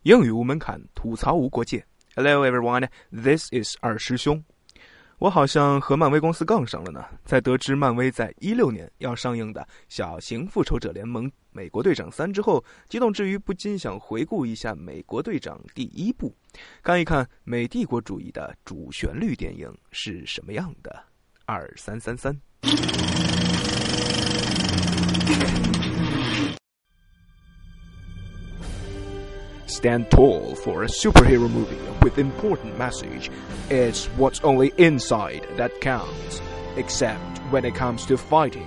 英语无门槛，吐槽无国界。Hello everyone, this is 二师兄。我好像和漫威公司杠上了呢。在得知漫威在16年要上映的小型复仇者联盟美国队长3之后，激动之余不禁想回顾一下美国队长第1部，看一看美帝国主义的主旋律电影是什么样的。2333。Stand tall for a superhero movie with important message. It's what's only inside that counts, except when it comes to fighting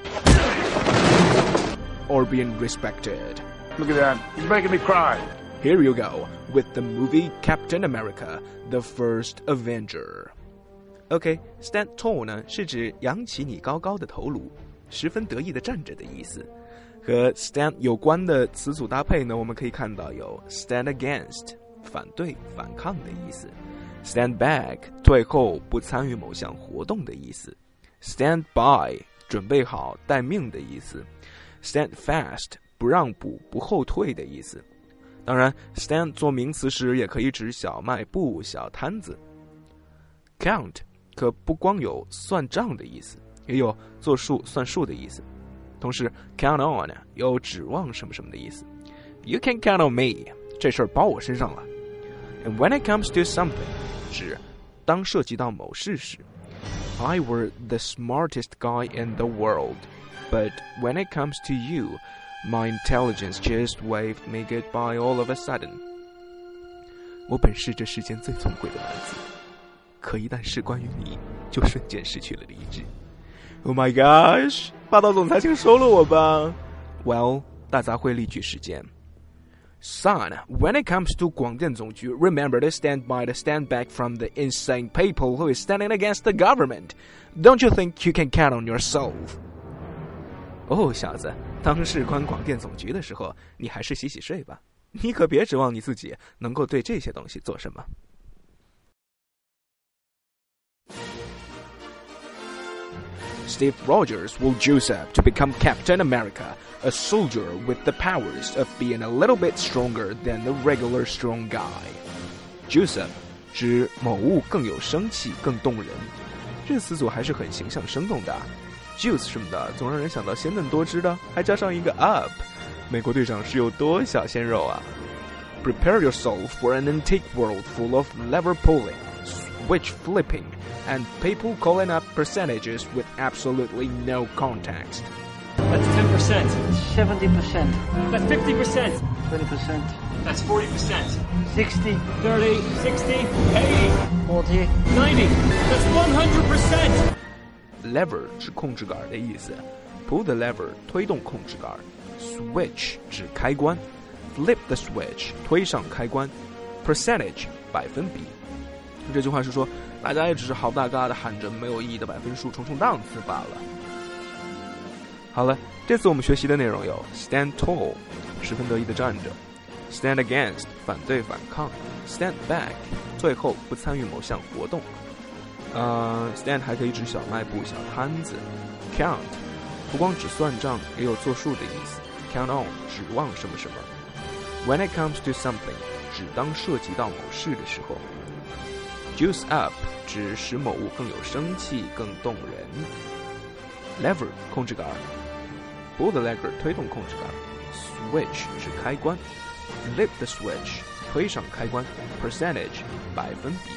or being respected. Look at that. He's making me cry. Here you go with the movie Captain America, the First Avenger. OK, stand tall 呢是指扬起你高高的头颅，十分得意的站着的意思。和 stand 有关的词组搭配呢，我们可以看到有 stand against 反对反抗的意思， stand back 退后不参与某项活动的意思， stand by 准备好待命的意思， stand fast 不让步不后退的意思。当然 stand 做名词时也可以指小卖部小摊子。 count 可不光有算账的意思，也有做数算数的意思。同时 count on 有指望什么什么的意思。 You can count on me 这事儿包我身上了。 And when it comes to something 指当涉及到某事时。 I were the smartest guy in the world, but when it comes to you, my intelligence just waved me goodbye all of a sudden. 我本是这世间最聪慧的男子，可一旦事关于你，就瞬间失去了理智。Oh my gosh， 霸道总裁请收了我吧。 Well， 大杂烩例句时间。 Son, when it comes to 广电总局 remember to stand by to stand back from the insane people who is standing against the government. Don't you think you can count on yourself? 哦，小子，当事关广电总局的时候，你还是洗洗睡吧，你可别指望你自己能够对这些东西做什么。Steve Rogers will juice up to become Captain America, a soldier with the powers of being a little bit stronger than the regular strong guy. Juice up 指某物更有生气更动人，这个词组还是很形象生动的。Juice 什么的总让人想到鲜嫩多汁的，还加上一个 up， 美国队长是有多小鲜肉啊。 Prepare yourself for an antique world full of lever pulling, switch flipping, and people calling up percentages with absolutely no context. That's 10%. 70%. That's 50%. 20%. That's 40%. 60. 30, 60, 80, 40. 90. That's 100%. Lever 是控制杆的意思， pull the lever 推动控制杆， switch 指开关， flip the switch 推上开关， percentage 百分比。这句话是说，大家也只是好大嘎的喊着没有意义的百分数冲冲档次罢了。好了，这次我们学习的内容有 stand tall 十分得意的站着， stand against 反对反抗， stand back 最后不参与某项活动。stand 还可以指小卖部小摊子。 count 不光指算账，也有做数的意思， count on 指望什么什么。 when it comes to something 指当涉及到某事的时候。 Juice up 指使某物更有生气更动人。 Lever 控制杆， pull the lever 推动控制杆， switch 指开关， flip the switch 推上开关， percentage 百分比。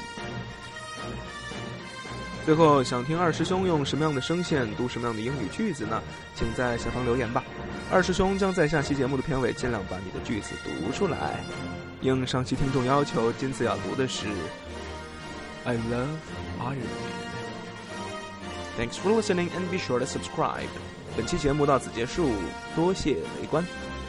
最后想听二师兄用什么样的声线读什么样的英语句子呢？请在下方留言吧。二师兄将在下期节目的片尾尽量把你的句子读出来。应上期听众要求，今次要读的是I love Iron Man. Thanks for listening and be sure to subscribe. 本期节目到此结束，多谢围观。